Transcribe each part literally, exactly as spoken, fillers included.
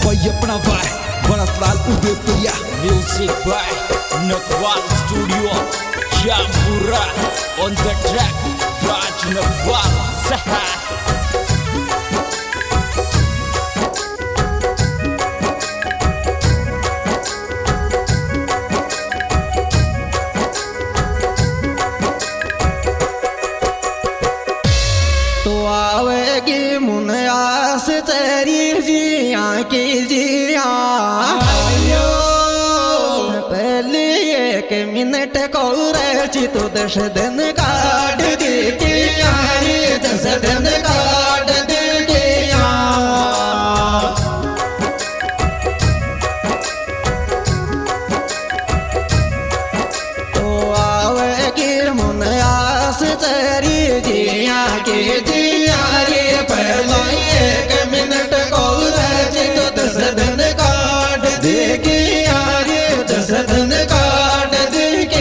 भाई अपना भाई Bharatlal Udaipuriya Music by Nakwal Studio Jambura on the track Raj Nakwal Saha तो आवेगी मुनयास तेरी जिया की जिया पहले एक मिनट को रची तो दस दिन काट दी कि यारी दस दिन काट दी कि तो आवेगी मुनयास तेरी जिया की जिया रे पहले एक मिनट को रची तो दस दिन काट दी कि यारी दस दिन काट दी कि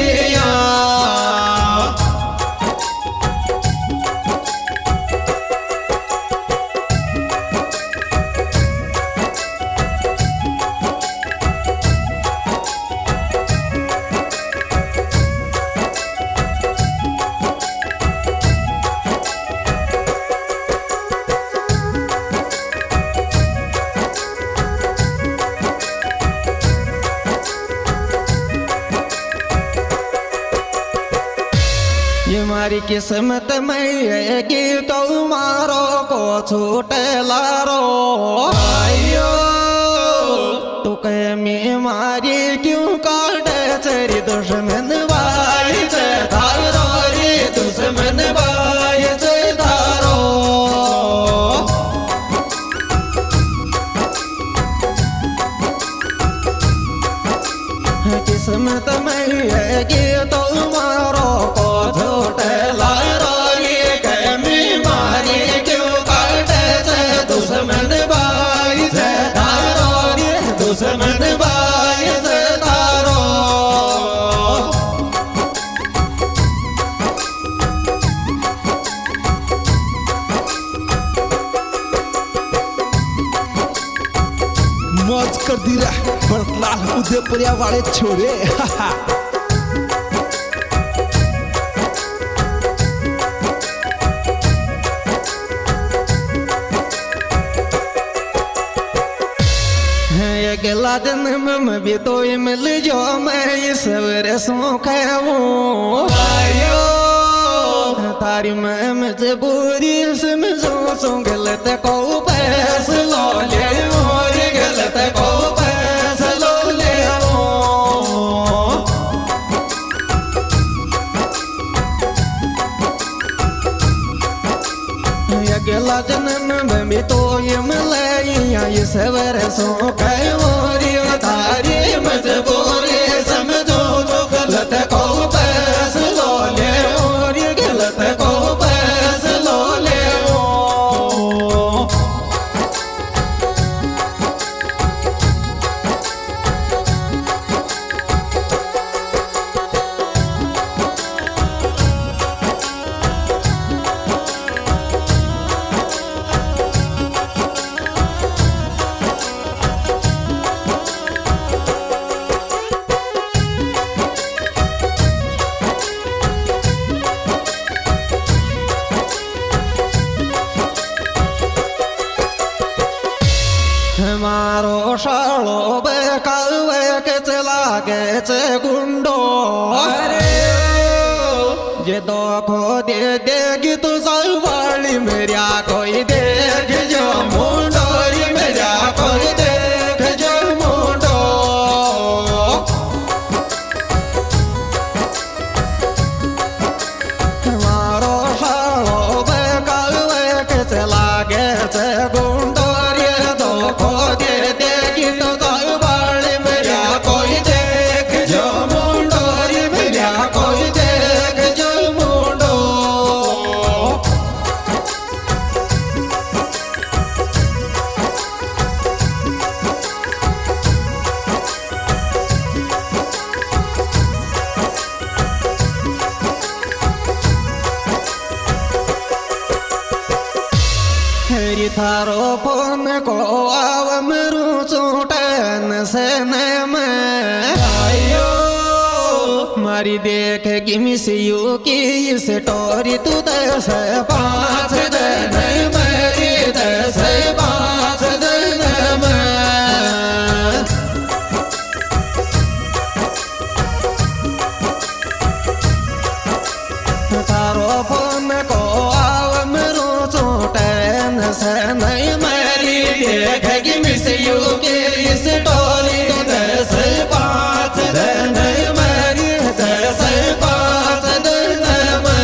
ये मारी किस्मत में है कि तुम्हारो को छूटे लारो आयो तो कह मैं मारी क्यों काटे तेरी दुश्मन भाई से धारो रे दुश्मन भाई से धारो किस्मत में है कि तुम्हारो को झूठे लारो ये कमी मारी क्यों काटे से दुश्मन भाई से धारो रे दुश्मन भाई से धारो मौज कर दी रे भरतलाल उदयपुरिया वाले छोरे ये गला जन्म में भी तो मिल जो मैं सवेरे सौख आयो तारी में मजबूरी समझो सो गलत को पैस लो ले मोर गलत को पैस लो ले ये गला जन्म में भी तो ये मिले ये सवेरे सो गए मोरी तारी मजबूरी समझो जो गलत को पैस लो ले मोरी गलत को पैस लो ले हमारो शालो बेकावे के चला के चे गुंडो अरे ये दो खो दे देगी तो सालवाली मेरा कोई देख जो मुंडो ये मेरा कोई देख जो मुंडो हमारो शालो बेकावे के चला के चे गुंडो हरी थारो फोन को आव मरू चूटन से में आयो मारी देखेगी मिस यू की स्टोरी तू दस पाँच दिन मेरी दस पाँच दिन में थारो फोन को आव मरू चूटन से नहीं मेरी देखेगी मिस यू की स्टोरी तू दस पाँच दिन मेरी दस पाँच दिन में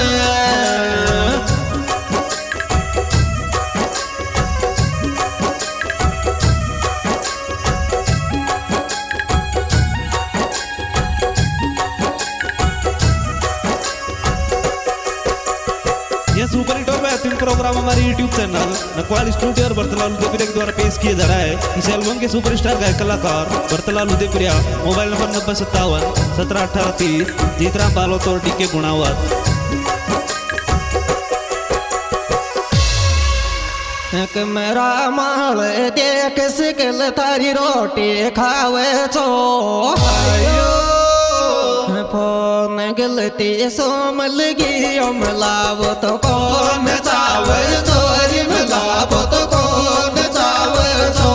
यह सुपर हिट और बेहतरीन प्रोग्राम हमारे यूट्यूब चैनल नकवाल स्टूडियो और बर्तलाल उदयपुरिया के द्वारा पेश किया जा रहा है। इस एल्बम के सुपरस्टार गायक कलाकार बर्तलाल उदयपुरिया, मोबाइल नंबर नब्बे सत्तावन सत्रह अठारह तीस, जीतराम बालोत और डी के गुणावत। एक मेरा माल देख सिकल तारी रोटी खावे छो आयो फोन गलती सोमल गी मिलाव तो कौन चावे चोरी मिलाव तो कौन चावे छो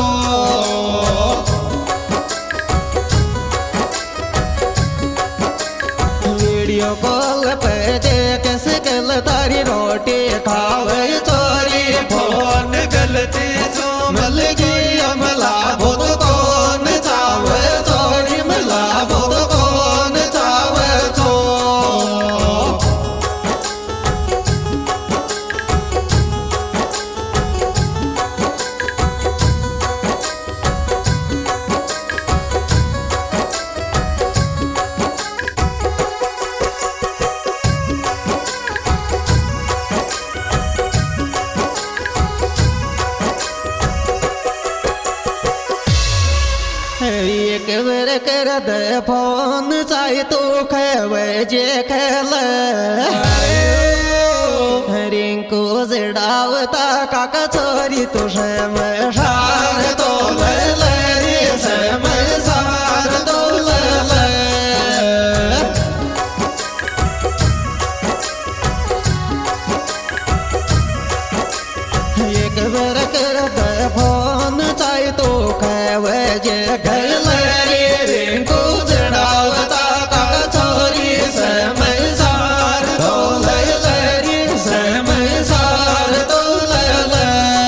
वीडियो कॉल पे देख सिकल तारी रोटी खावे चोरी फोन गलती सोमल गी मिलाव तो कौन चावे चोरी मिलाव तो कौन चावे छो एक बेर कर दे फोन चाहे तो खेवे जे खेल रिंकू जड़ावता काका छोरी तुझे मैं सार तो ले ले से मैं सार तो ले ले एक बेर कर दे फोन चाहे तो खेवे जे खेल रिंकू जड़ावता काका छोरी से मैं सार तो ले ले से मैं सार तो ले ले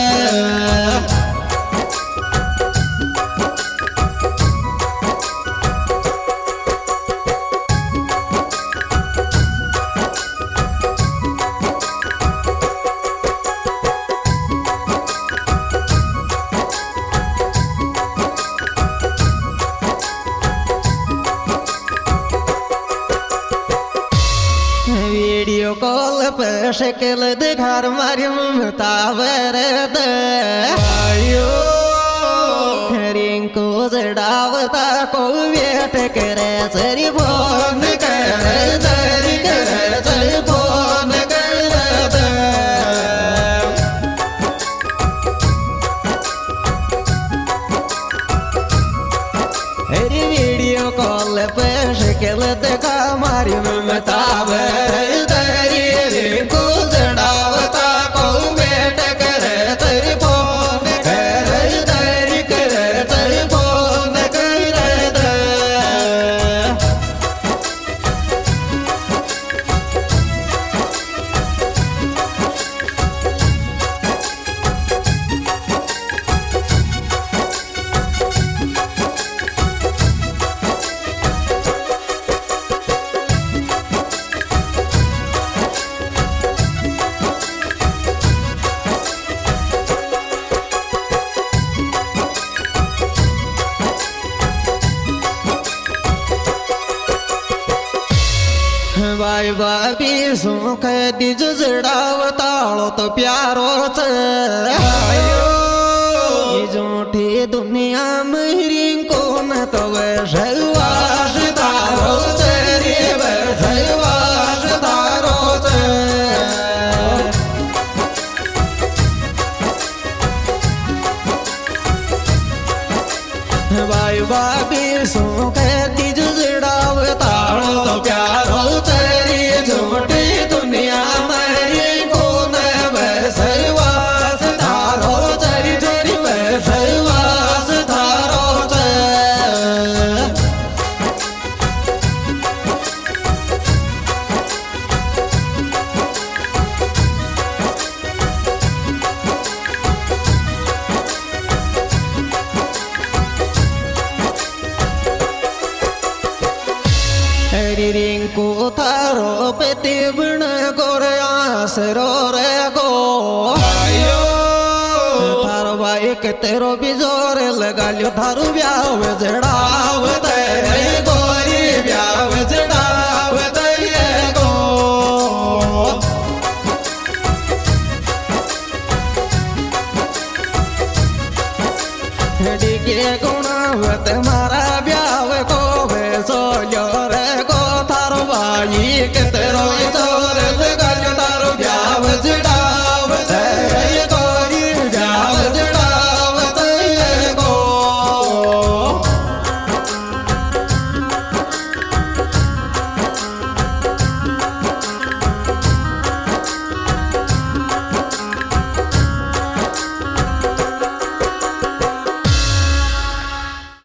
वीडियो कॉल पे शक्ल दिखार मारी ममता वरद आयो रिंकू जड़ावता को वेट करे सरी फोन करे सरी करे सरी फोन करे वीडियो कॉल पे शक्ल दिखा मारी ममता वरद रिंकू जड़ावता को वेट करे तेरी फोन करे तेरी करे तेरी फोन करे दे बाई बाबी सुख दिज जड़ावतालो तो प्यारो आयो झूठी दुनिया में रिंकू न तो वैश्वास तारो तेरी वैश्वास तारो भाई भाभी सो के तीज जड़ाव ताड़ो तो प्यारो तेरी झूठी दुनिया मेरी कौन वैसवास धारो चरी चरी वैसवास धारो चे रिंकू थारो पेती बिन गोरे आसरो रे गो थारो भाई के तेरो बिजोर लगा लियो थारू ब्याव जड़ाव तेरे गोरी ब्याव जड़ाव तेरे गो के गुणावत मा